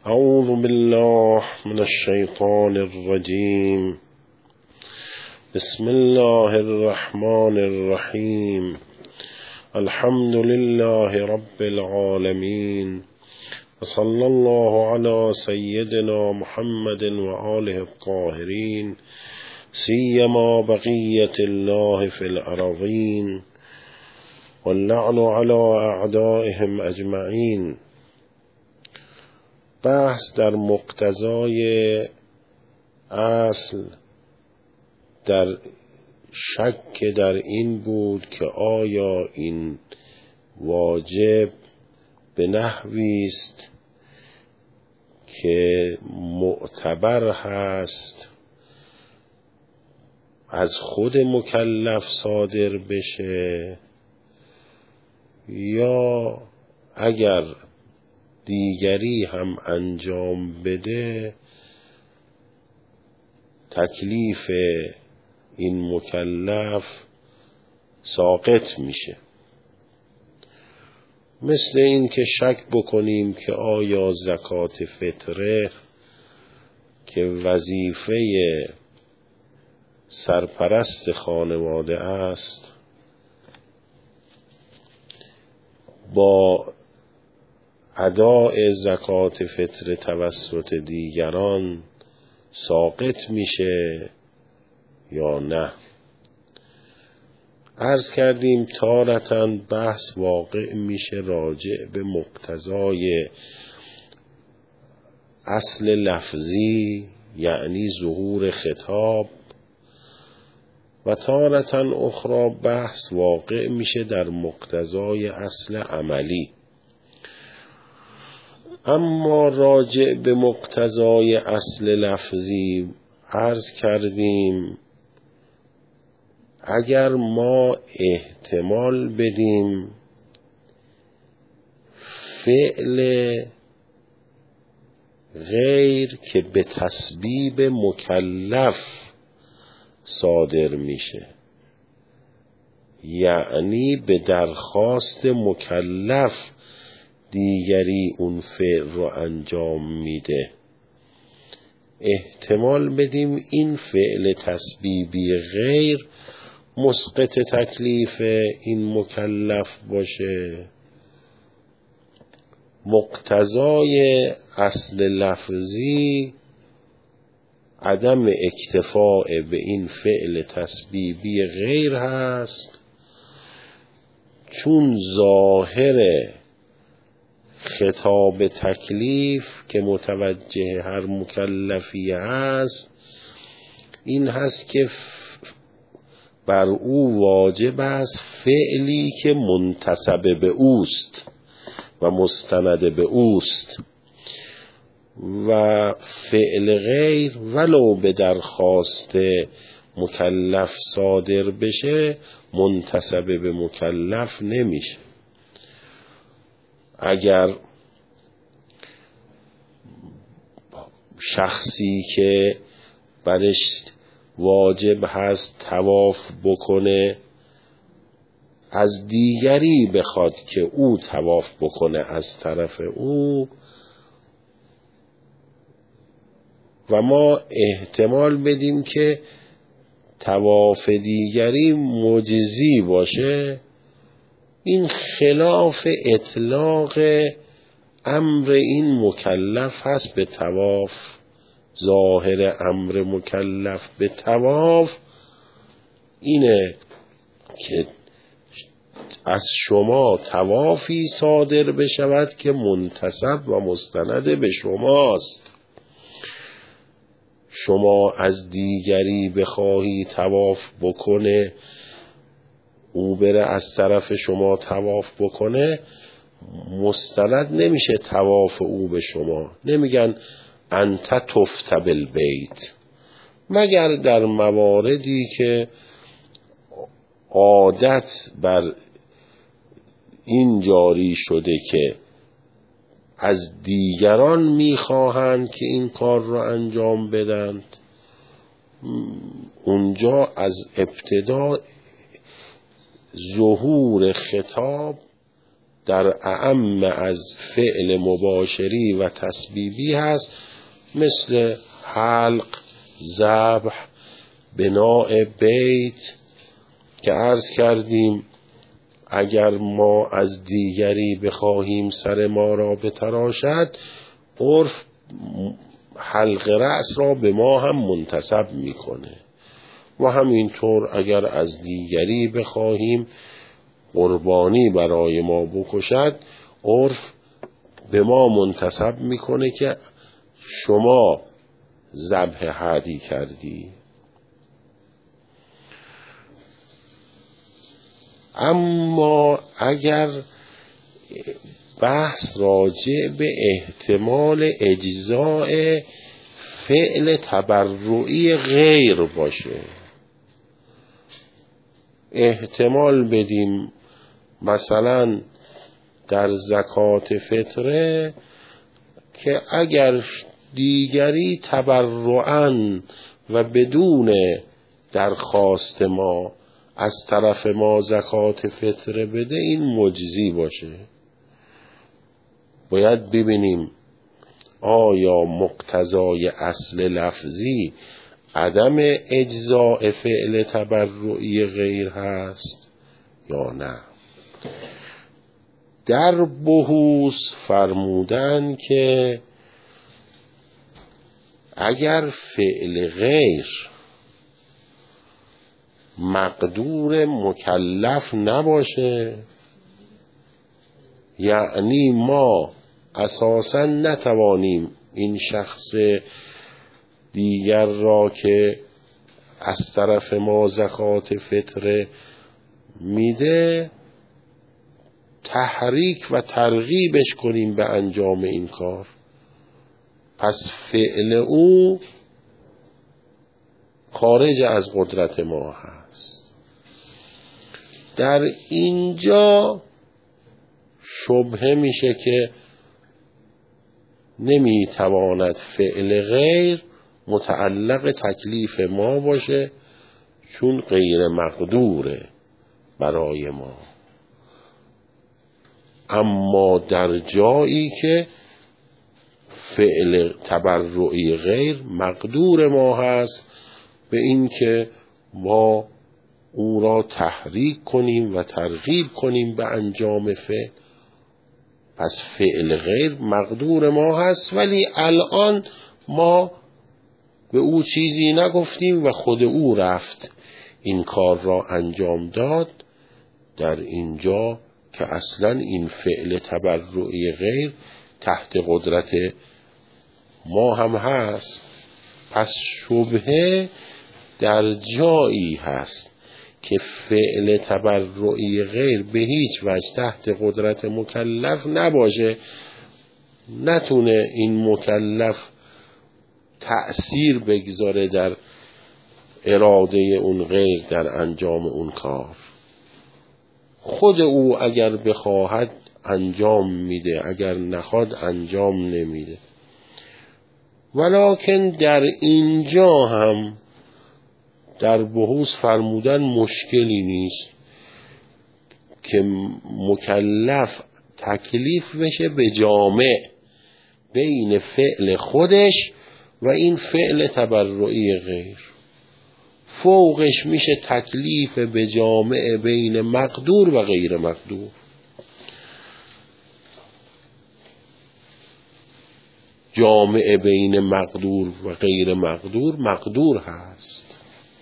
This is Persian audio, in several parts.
أعوذ بالله من الشيطان الرجيم. بسم الله الرحمن الرحيم. الحمد لله رب العالمين، وصلى الله على سيدنا محمد وآله الطاهرين، سيما بقية الله في الأرضين، واللعن على أعدائهم أجمعين. بحث در مقتضای اصل در شک در این بود که آیا این واجب به نحوی است که معتبر هست از خود مکلف صادر بشه، یا اگر دیگری هم انجام بده تکلیف این مکلف ساقط میشه. مثل این که شک بکنیم که آیا زکات فطره که وظیفه سرپرست خانواده است با اداء زکات فطر توسط دیگران ساقط میشه یا نه. عرض کردیم تارتاً بحث واقع میشه راجع به مقتضای اصل لفظی، یعنی ظهور خطاب، و تارتاً اخرى بحث واقع میشه در مقتضای اصل عملی. اما راجع به مقتضای اصل لفظی عرض کردیم اگر ما احتمال بدیم فعل غیر که به تسبیب مکلف صادر میشه، یعنی به درخواست مکلف دیگری اون فعل رو انجام میده، احتمال بدیم این فعل تسبیبی غیر مسقط تکلیف این مکلف باشه. مقتضای اصل لفظی عدم اکتفاء به این فعل تسبیبی غیر هست، چون ظاهر خطاب تکلیف که متوجه هر مکلفی هست این هست که بر او واجب است فعلی که منتسب به اوست و مستند به اوست، و فعل غیر ولو به درخواست مکلف صادر بشه منتسب به مکلف نمیشه. اگر شخصی که برش واجب هست طواف بکنه از دیگری بخواد که او طواف بکنه از طرف او، و ما احتمال بدیم که طواف دیگری مجزی باشه، این خلاف اطلاق امر این مکلف هست به طواف. ظاهر امر مکلف به طواف اینه که از شما طوافی صادر بشود که منتسب و مستند به شماست. شما از دیگری بخواهی طواف بکنه، او بره از طرف شما طواف بکنه، مستند نمیشه طواف او به شما. نمیگن انت طفت بالبیت، مگر در مواردی که عادت بر این جاری شده که از دیگران میخواهند که این کار را انجام بدند، اونجا از ابتدا ظهور خطاب در اعم از فعل مباشری و تسبیبی هست، مثل حلق، ذبح، بناء بیت که عرض کردیم اگر ما از دیگری بخواهیم سر ما را بتراشد، عرف حلق رأس را به ما هم منتسب میکنه و همینطور اگر از دیگری بخواهیم قربانی برای ما بکشد، عرف به ما منتسب میکنه که شما ذبح هدی کردی. اما اگر بحث راجع به احتمال اجزاء فعل تبرعی غیر باشه، احتمال بدیم مثلا در زکات فطره که اگر دیگری تبرعاً و بدون درخواست ما از طرف ما زکات فطره بده، این مجزی باشه. باید ببینیم آیا مقتضای اصل لفظی عدم اجزاء فعل تبرعی غیر هست یا نه. در بحوث فرمودن که اگر فعل غیر مقدور مکلف نباشه، یعنی ما اساساً نتوانیم این شخص دیگر را که از طرف ما زکات فطره میده تحریک و ترغیبش کنیم به انجام این کار، پس فعل او خارج از قدرت ما هست. در اینجا شبهه میشه که نمیتواند فعل غیر متعلق تکلیف ما باشه، چون غیر مقدوره برای ما. اما در جایی که فعل تبرعی غیر مقدور ما هست به این که ما او را تحریک کنیم و ترغیب کنیم به انجام فعل، پس فعل غیر مقدور ما هست، ولی الان ما به او چیزی نگفتیم و خود او رفت این کار را انجام داد. در اینجا که اصلا این فعل تبرعی غیر تحت قدرت ما هم هست، پس شبهه در جایی هست که فعل تبرعی غیر به هیچ وجه تحت قدرت مکلف نباشه، نتونه این مکلف تأثیر بگذاره در اراده اون غیر در انجام اون کار. خود او اگر بخواهد انجام میده، اگر نخواد انجام نمیده. ولکن در اینجا هم در بحوث فرمودن مشکلی نیست که مکلف تکلیف بشه به جامع بین فعل خودش و این فعل تبرعی غیر. فوقش میشه تکلیف به جامع بین مقدور و غیر مقدور. جامع بین مقدور و غیر مقدور مقدور هست.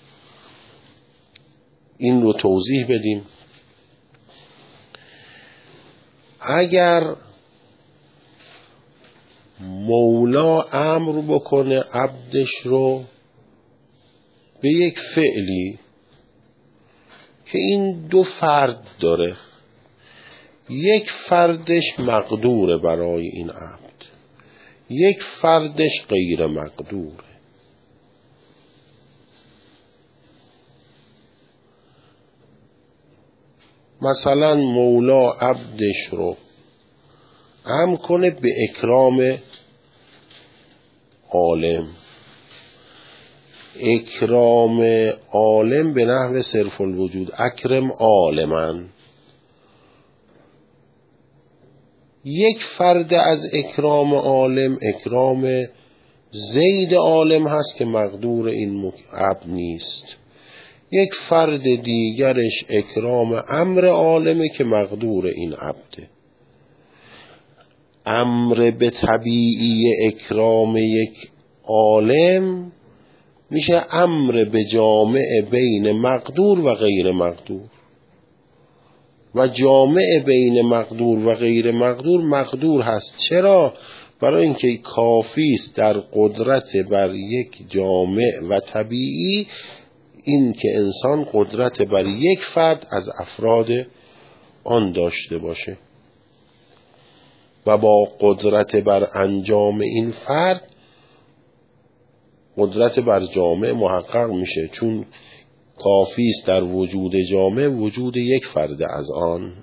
این رو توضیح بدیم. اگر مولا امر بکنه عبدش رو به یک فعلی که این دو فرد داره، یک فردش مقدوره برای این عبد، یک فردش غیر مقدوره. مثلا مولا عبدش رو امر کنه به اکرام عالم. اکرام عالم به نحو صرف الوجود، اکرم عالمن. یک فرد از اکرام عالم اکرام زید عالم هست که مقدور این عبد نیست، یک فرد دیگرش اکرام امر عالمه که مقدور این عبده. امر به طبیعی اکرام یک عالم میشه امر به جامع بین مقدور و غیر مقدور، و جامع بین مقدور و غیر مقدور مقدور هست. چرا؟ برای اینکه کافی است در قدرت بر یک جامع و طبیعی این که انسان قدرت بر یک فرد از افراد آن داشته باشه و با قدرت بر انجام این فرد قدرت بر جامع محقق میشه، چون کافی است در وجود جامع وجود یک فرد از آن.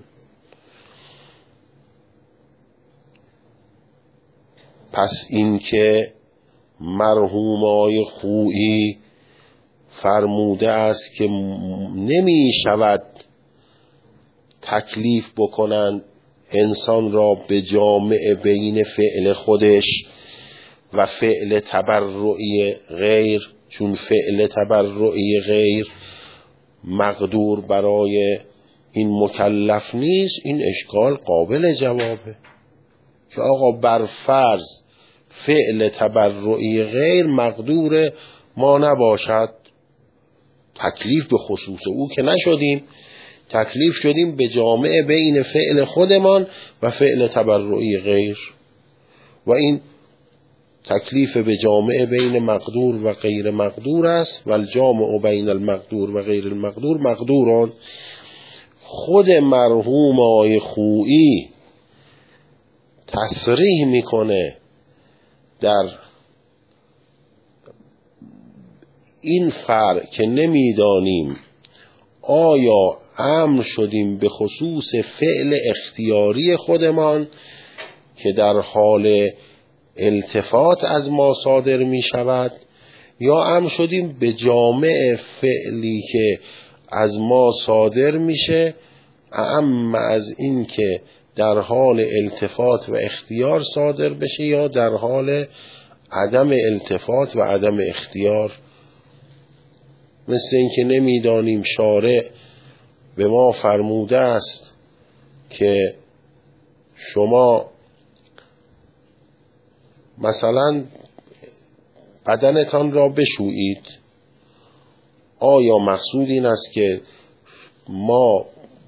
پس این که مرحوم آقای خویی فرموده است که نمی شود تکلیف بکنند انسان را به جامع بین فعل خودش و فعل تبرعی غیر، چون فعل تبرعی غیر مقدور برای این مکلف نیست، این اشکال قابل جوابه که آقا بر فرض فعل تبرعی غیر مقدور ما نباشد، تکلیف به خصوص او که نشدیم، تکلیف شدیم به جامع بین فعل خودمان و فعل تبرعی غیر، و این تکلیف به جامع بین مقدور و غیر مقدور است. و الجامع بین المقدور و غیر المقدور مقدوران. خود مرحوم آقای خویی تصریح میکنه در این فرع که نمیدانیم آیا امر شدیم به خصوص فعل اختیاری خودمان که در حال التفات از ما صادر می شود، یا امر شدیم به جامع فعلی که از ما صادر میشه اما از این که در حال التفات و اختیار صادر بشه یا در حال عدم التفات و عدم اختیار. مثل این که نمیدانیم شارع به ما فرموده است که شما مثلا بدنتان را بشویید، آیا مقصود این است که ما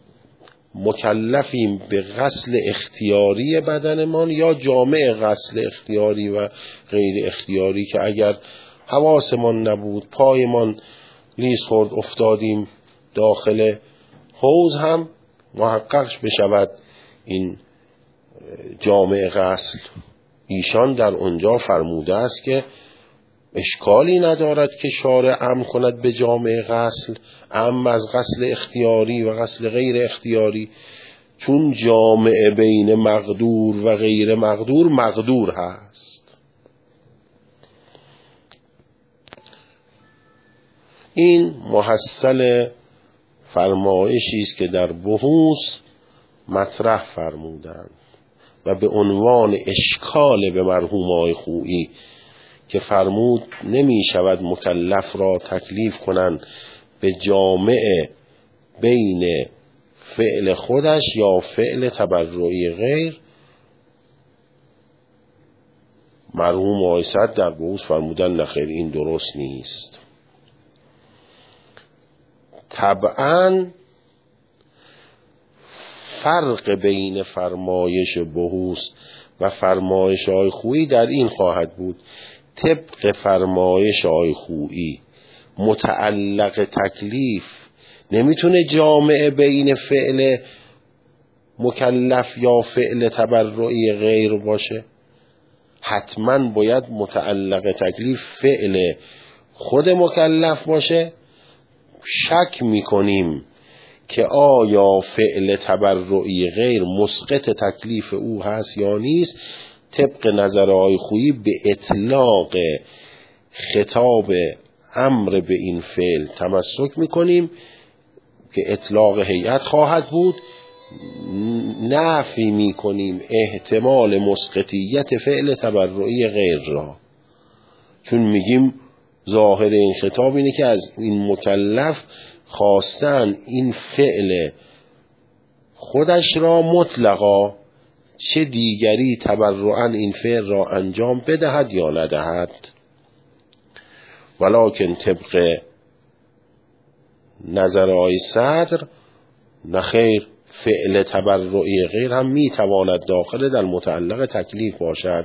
مکلفیم به غسل اختیاری بدنمان یا جامع غسل اختیاری و غیر اختیاری که اگر حواسمان نبود پایمان لیز خورد افتادیم داخل حوض هم محققش بشود این جامع غسل؟ ایشان در اونجا فرموده است که اشکالی ندارد که شارع امر کند به جامع غسل، اما از غسل اختیاری و غسل غیر اختیاری، چون جامع بین مقدور و غیر مقدور مقدور هست. این محصل فرمایشی است که در بحوث مطرح فرمودند و به عنوان اشکال به مرحوم آقای خویی که فرمود نمی شود مکلف را تکلیف کنند به جامع بین فعل خودش یا فعل تبرعی غیر، مرحوم آقای صدر در بحوث فرمودن نخیر این درست نیست. طبعاً فرق بین فرمایش بحوث و فرمایش آقای خویی در این خواهد بود: طبق فرمایش آقای خویی متعلق تکلیف نمیتونه جامع بین فعل مکلف یا فعل تبرعی غیر باشه، حتما باید متعلق تکلیف فعل خود مکلف باشه. شک میکنیم که آیا فعل تبرعی غیر مسقط تکلیف او هست یا نیست. طبق نظر آقای خویی به اطلاق خطاب امر به این فعل تمسک میکنیم که اطلاق هیئت خواهد بود نفی می کنیم احتمال مسقطیت فعل تبرعی غیر را، چون میگیم ظاهر این خطاب اینه که از این مکلف خواستن این فعل خودش را مطلقا چه دیگری تبرعاً این فعل را انجام بدهد یا ندهد. ولکن طبق نظر آقای صدر نخیر، فعل تبرعی غیر هم میتواند داخل در متعلق تکلیف باشد،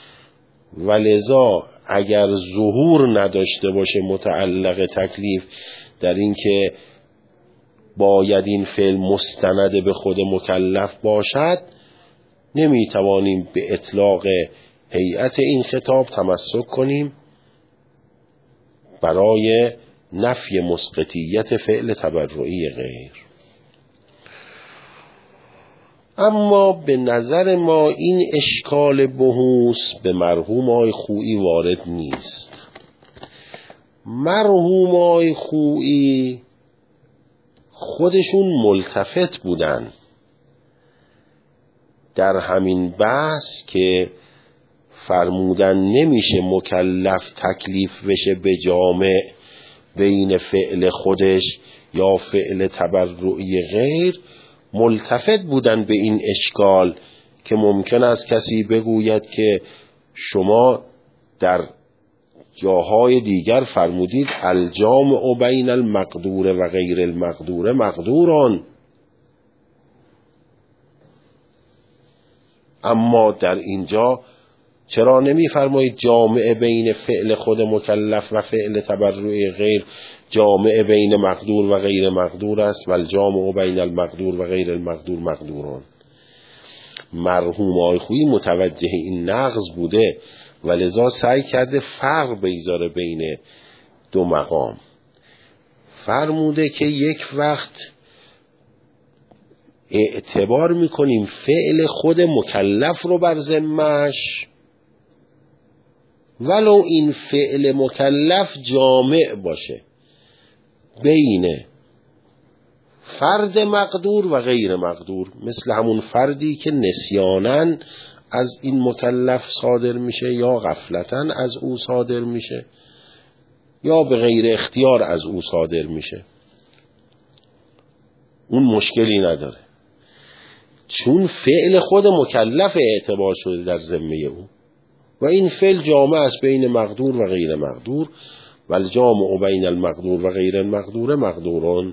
ولذا اگر ظهور نداشته باشه متعلق تکلیف در این که باید این فعل مستند به خود مکلف باشد، نمیتوانیم به اطلاق هیئت این خطاب تمسک کنیم برای نفی مسقطیت فعل تبرعی غیر. اما به نظر ما این اشکال بحوث به مرحوم آقای خویی وارد نیست. مرحوم آقای خویی خودشون ملتفت بودن در همین بحث که فرمودن نمیشه مکلف تکلیف بشه به جامع بین فعل خودش یا فعل تبرعی غیر. ملتفت بودن به این اشکال که ممکن است کسی بگوید که شما در جاهای دیگر فرمودید الجامع بین المقدور و غیر المقدور مقدوران، اما در اینجا چرا نمی فرمایید جامع بین فعل خود مکلف و فعل تبرعی غیر جامع بین مقدور و غیر مقدور است و الجامع بین المقدور و غیر المقدور مقدوران؟ مرحوم آقای خویی متوجه این نقض بوده و لذا سعی کرده فرق بگذاره بین دو مقام. فرموده که یک وقت اعتبار میکنیم فعل خود مکلف رو بر ذمه‌اش ولو این فعل مکلف جامع باشه بین فرد مقدور و غیر مقدور، مثل همون فردی که نسیاناً از این مکلف صادر میشه یا غفلتاً از او صادر میشه یا به غیر اختیار از او صادر میشه، اون مشکلی نداره چون فعل خود مکلف اعتبار شده در ذمه او و این فعل جامع است بین مقدور و غیر مقدور و الجامع بین المقدور و غیر المقدور مقدوران.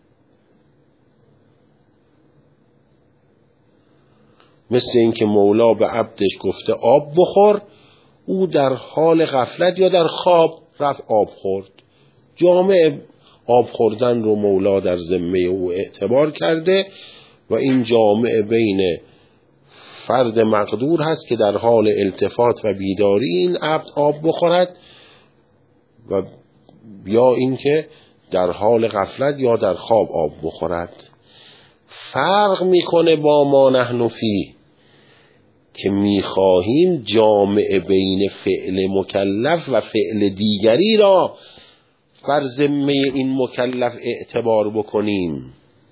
مثل این که مولا به عبدش گفته آب بخور، او در حال غفلت یا در خواب رفت آب خورد، جامع آب خوردن رو مولا در ذمه او اعتبار کرده و این جامع بین فرد مقدور هست که در حال التفات و بیداری این عبد آب بخورد و یا این که در حال غفلت یا در خواب آب بخورد. فرق میکنه با ما نحن فیه که میخواهیم جامع بین فعل مکلف و فعل دیگری را بر ذمه این مکلف اعتبار بکنیم.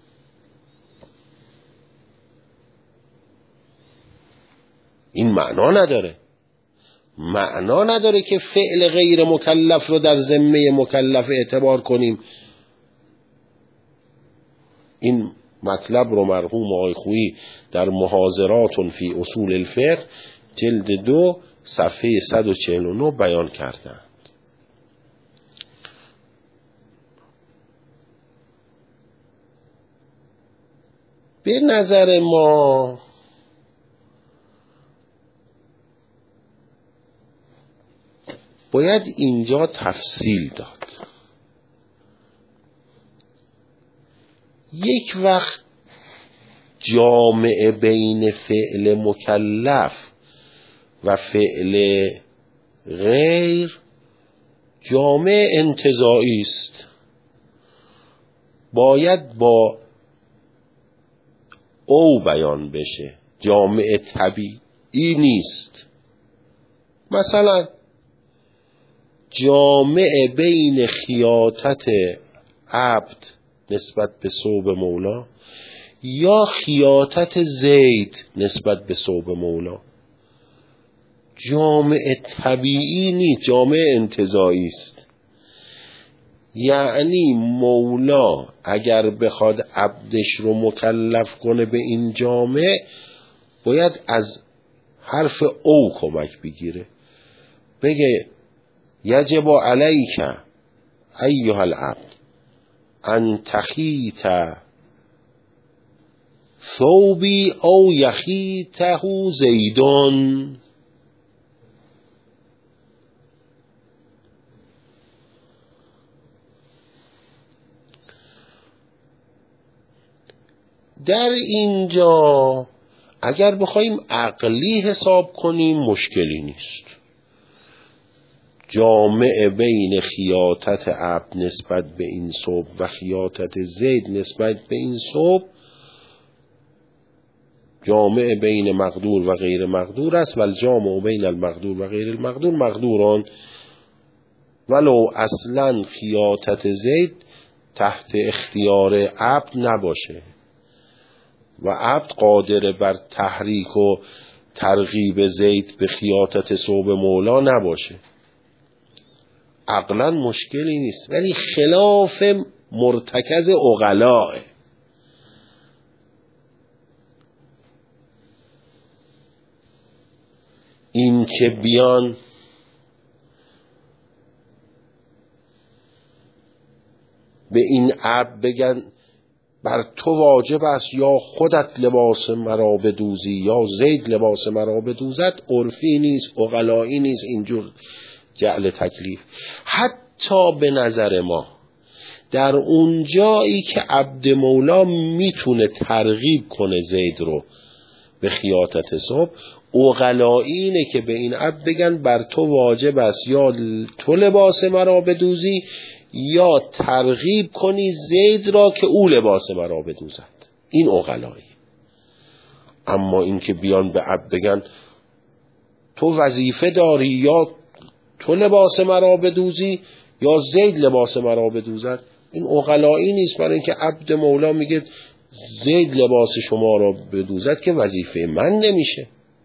این معنا نداره که فعل غیر مکلف رو در ذمه مکلف اعتبار کنیم. این مطلب رو مرحوم آقای خویی در محاضرات فی اصول الفقه جلد 2 صفحه 149 بیان کردند. به نظر ما باید اینجا تفصیل داد. یک وقت جامع بین فعل مکلف و فعل غیر جامع انتزاعی است، باید با او بیان بشه، جامع طبیعی نیست. مثلا جامع بین خیاطت عبد نسبت به ثوب مولا یا خیاطت زید نسبت به ثوب مولا. جامع طبیعی نیست، جامع انتزاعی است. یعنی مولا اگر بخواد عبدش رو مکلف کنه به این جامع، باید از حرف او کمک بگیره، بگه یجب علیک ایها العبد ان تخیط ثوبی او یخیطه زیدون. در اینجا اگر بخوایم عقلی حساب کنیم مشکلی نیست. جامع بین خیاطت عبد نسبت به این ثوب و خیاطت زید نسبت به این ثوب جامع بین مقدور و غیر مقدور است. و الجامع بین المقدور و غیر المقدور مقدوران. ولو اصلا خیاطت زید تحت اختیار عبد نباشه و عبد قادر بر تحریک و ترغیب زید به خیاطت ثوب مولا نباشه، عقلا مشکلی نیست، ولی خلاف مرتکز عقلاء. این که بیان به این عبد بگن بر تو واجب است یا خودت لباس مرا بدوزی یا زید لباس مرا بدوزد، عرفی نیست، عقلایی نیست اینجور جعل تکلیف. حتی به نظر ما در اون جایی که عبد مولا میتونه ترغیب کنه زید رو به خیاطت ثوب، عقلایی اینه که به این عبد بگن بر تو واجب است یا تو لباس مرا بدوزی یا ترغیب کنی زید را که او لباس مرا بدوزد. این عقلایی. اما این که بیان به عبد بگن تو وظیفه داری یا تو لباس مرا بدوزی یا زید لباس مرا بدوزد، این عقلایی نیست. برای اینکه عبد مولا میگه زید لباس شما را بدوزد که وظیفه من نمیشه.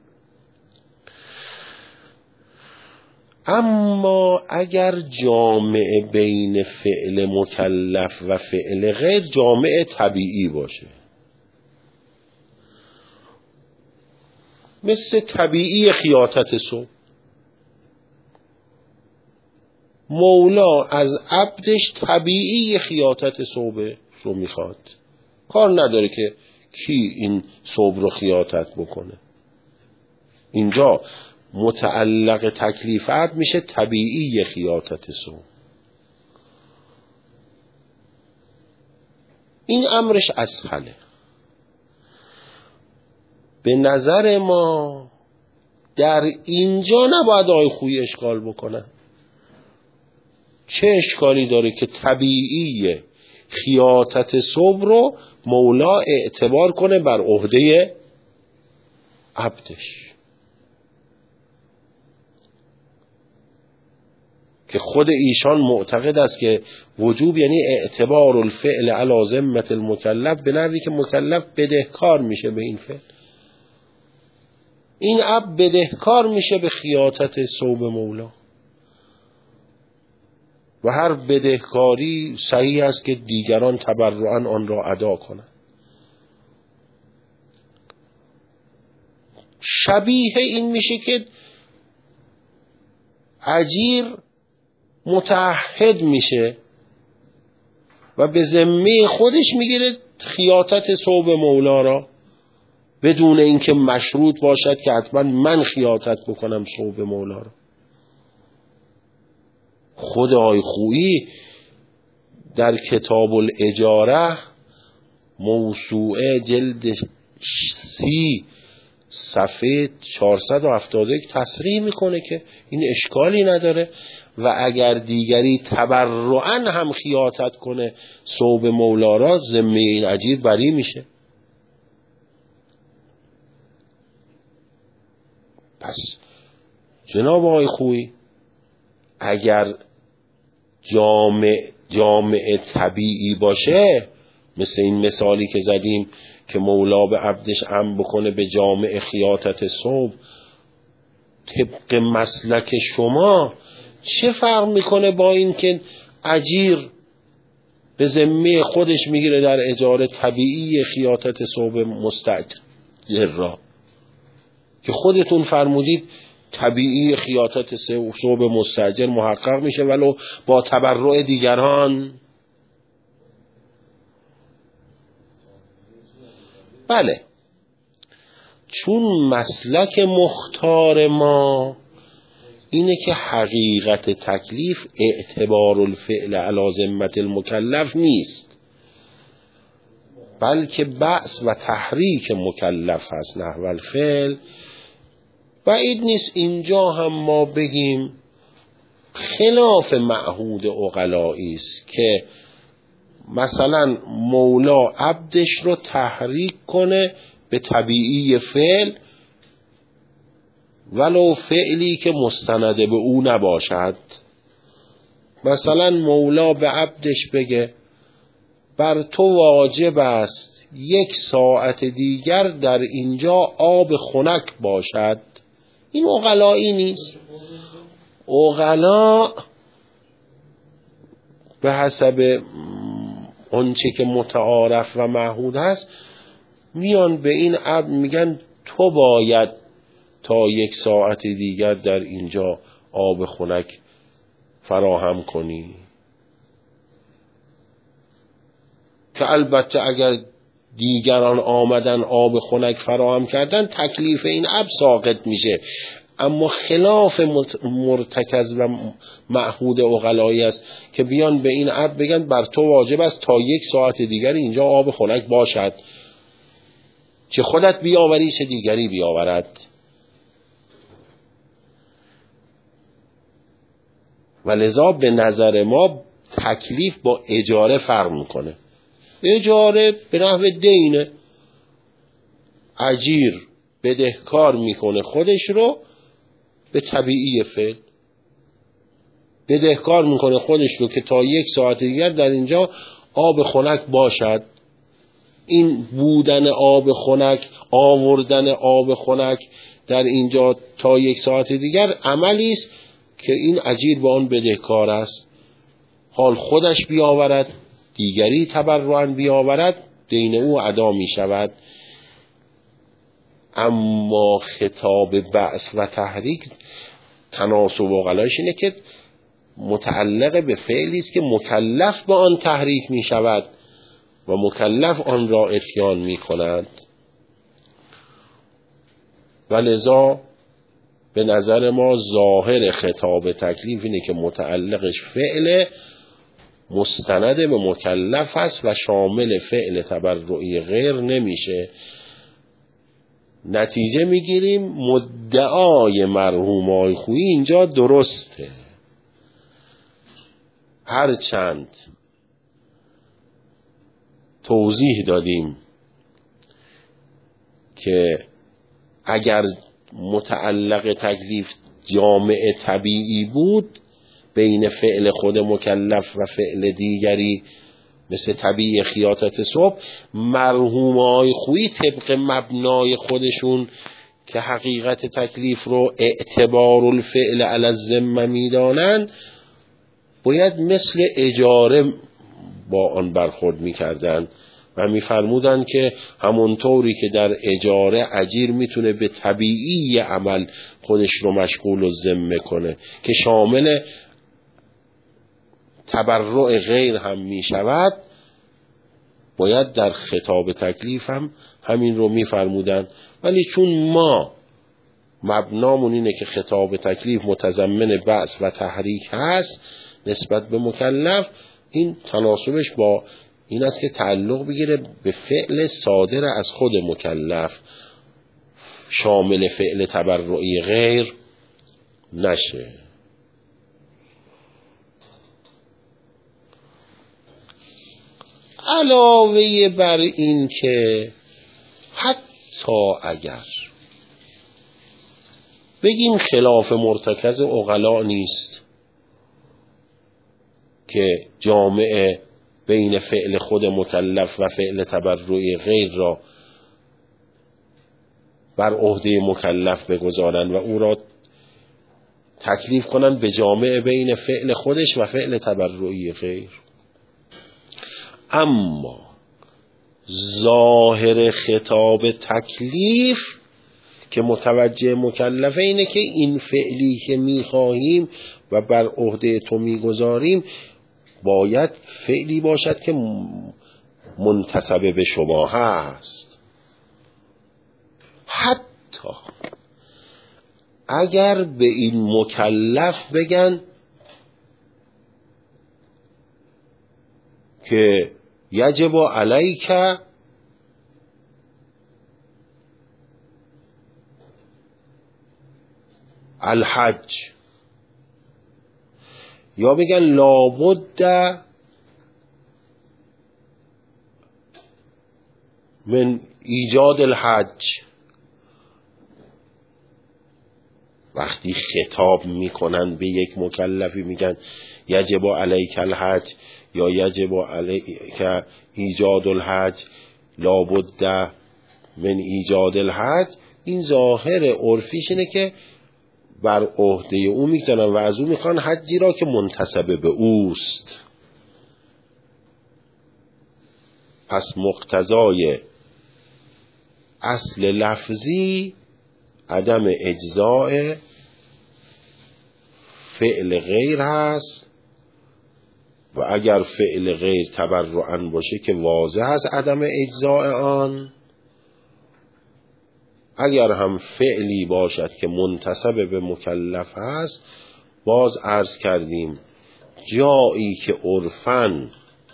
اما اگر جامع بین فعل مکلف و فعل غیر جامع طبیعی باشه، مثل طبیعی خیاطت ثوب، مولا از عبدش طبیعی خیاطت ثوب رو میخواد، کار نداره که کی این ثوب رو خیاطت بکنه. اینجا متعلق تکلیف عبد میشه طبیعی خیاطت ثوب. این امرش اسهله. به نظر ما در اینجا نباید آی خوی اشکال بکنه. چه اشکالی داره که طبیعی خیاطت ثوب رو مولا اعتبار کنه بر عهده عبدش، که خود ایشان معتقد است که وجوب یعنی اعتبار الفعل علی ذمة المکلف، به نحوی که مکلف بدهکار میشه به این فعل. این عبد بدهکار میشه به خیاطت ثوب مولا و هر بدهکاری صحیح است که دیگران تبرعاً آن را ادا کنند. شبیه این میشه که اجیر متعهد میشه و به ذمه خودش میگیره خیاطت ثوب مولا را، بدون اینکه مشروط باشد که حتما من خیاطت بکنم ثوب مولا را. خود آی خویی در کتاب الاجاره موسوعه جلد 30 صفحه 471 تصریح میکنه که این اشکالی نداره و اگر دیگری تبرعاً هم خیاطت کنه ثوب مولا را، ذمه این اجیر بری میشه. پس جناب آقای خویی اگر جامع طبیعی باشه مثل این مثالی که زدیم که مولا به عبدش امر بکنه به جامع خیاطت صبح، طبق مسلک شما چه فرق میکنه با این که اجیر به ذمه خودش میگیره در اجاره طبیعی خیاطت صبح مستأجر را، که خودتون فرمودید طبیعی خیاطت صبح مستأجر محقق میشه ولو با تبرع دیگران. بله، چون مسلک مختار ما اینه که حقیقت تکلیف اعتبار الفعل علی ذمة المکلف نیست، بلکه بعث و تحریک مکلف هست نحو الفعل. بعید نیست اینجا هم ما بگیم خلاف معهود عقلایی است که مثلا مولا عبدش رو تحریک کنه به طبیعی فعل ولو فعلی که مستند به او نباشد. مثلا مولا به عبدش بگه بر تو واجب است 1 ساعت دیگر در اینجا آب خنک باشد. این عقلایی نیست. عقلا به حسب آنچه که متعارف و معهود هست میان به این عبد میگن تو باید تا 1 ساعت دیگر در اینجا آب خنک فراهم کنی، که البته اگر دیگران آمدن آب خنک فراهم کردن تکلیف این عبد ساقط میشه، اما خلاف مرتکز و معهود عقلایی است که بیان به این عبد بگن بر تو واجب است تا 1 ساعت دیگر اینجا آب خنک باشد، چه خودت بیاوری چه دیگری بیاورد. و لذا به نظر ما تکلیف با اجاره فرق میکنه. اجاره به نحو دینه، اجیر بدهکار میکنه خودش رو به طبیعی فعل، بدهکار میکنه خودش رو که تا 1 ساعت دیگر در اینجا آب خنک باشد. این بودن آب خنک، آوردن آب خنک در اینجا تا 1 ساعت دیگر عملی است که این اجیر به آن بدهکار است. حال خودش بیاورد دیگری تبرعاً بیاورد دین او ادا می شود. اما خطاب بعث و تحریک تناسب عقلایش اینه که متعلق به فعلی است که مکلف به آن تحریک می شود و مکلف آن را اتیان می کند. و لذا به نظر ما ظاهر خطاب تکلیف اینه که متعلقش فعل مستند به مکلف است و شامل فعل تبرعی غیر نمیشه. نتیجه میگیریم مدعای مرحوم آقای خویی اینجا درسته، هرچند توضیح دادیم که اگر متعلق تکلیف جامع طبیعی بود بین فعل خود مکلف و فعل دیگری مثل طبیعی خیاطت صبح، مرحوم آقای خویی طبق مبنای خودشون که حقیقت تکلیف رو اعتبار الفعل علی الذمه میدانن باید مثل اجاره با آن برخورد میکردن و میفرمودن که همونطوری که در اجاره اجیر میتونه به طبیعی عمل خودش رو مشغول و ذمه کنه که شامل تبرع غیر هم میشود، باید در خطاب تکلیف هم همین رو میفرمودن. ولی چون ما مبنامون اینه که خطاب تکلیف متضمن بعث و تحریک هست نسبت به مکلف، این تناسبش با این است که تعلق بگیره به فعل صادر از خود مکلف، شامل فعل تبرعی غیر نشه. علاوه بر این که حتی اگر بگیم خلاف مرتکز عقلا نیست که جامع بین فعل خود مکلف و فعل تبرعی غیر را بر عهده مکلف بگذارند و او را تکلیف کنند به جامع بین فعل خودش و فعل تبرعی غیر. اما ظاهر خطاب تکلیف که متوجه مکلفه اینه که این فعلی که میخواهیم و بر عهده تو میگذاریم باید فعلی باشد که منتسب به شما هست. حتی اگر به این مکلف بگن که یجب علیک الحج، یا بگن لابد من ایجاد الحج، وقتی خطاب میکنن به یک مکلفی میگن یجب علیک الحج یا یجب علیک ایجاد الحج، لابد من ایجاد الحج، این ظاهر عرفیش اینه که بر عهده او میگذارن و از او میخوان حجی را که منتسب به اوست. پس مقتضای اصل لفظی عدم اجزاء فعل غیر هست و اگر فعل غیر تبرعاً باشه که واضح است عدم اجزاء آن، اگر هم فعلی باشد که منتسب به مکلف هست، باز عرض کردیم جایی که عرفاً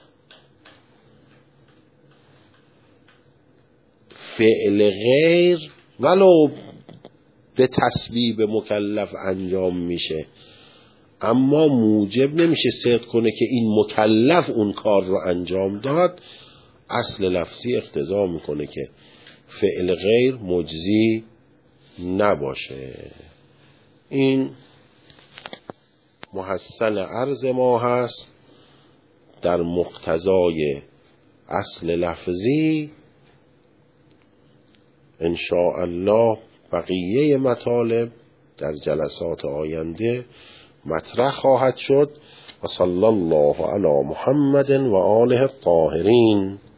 فعل غیر ولو به تسبیب مکلف انجام میشه اما موجب نمیشه صدق کنه که این مکلف اون کار رو انجام داد، اصل لفظی اقتضا میکنه که فعل غیر مجزی نباشه. این محصل عرض ما هست در مقتضای اصل لفظی. ان شاء الله بقیه مطالب در جلسات آینده مطرح خواهد شد. و صلی الله علی محمد و آله الطاهرین.